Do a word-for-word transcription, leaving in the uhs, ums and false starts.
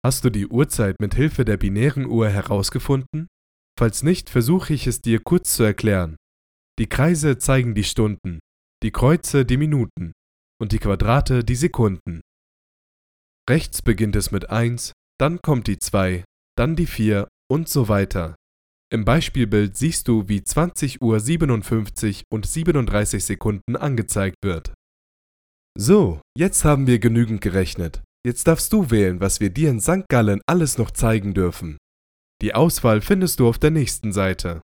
Hast du die Uhrzeit mit Hilfe der binären Uhr herausgefunden? Falls nicht, versuche ich es dir kurz zu erklären. Die Kreise zeigen die Stunden, die Kreuze die Minuten und die Quadrate die Sekunden. Rechts beginnt es mit eins, dann kommt die zwei, dann die vier und so weiter. Im Beispielbild siehst du, wie zwanzig Uhr siebenundfünfzig und siebenunddreißig Sekunden angezeigt wird. So, jetzt haben wir genügend gerechnet. Jetzt darfst du wählen, was wir dir in Sankt Gallen alles noch zeigen dürfen. Die Auswahl findest du auf der nächsten Seite.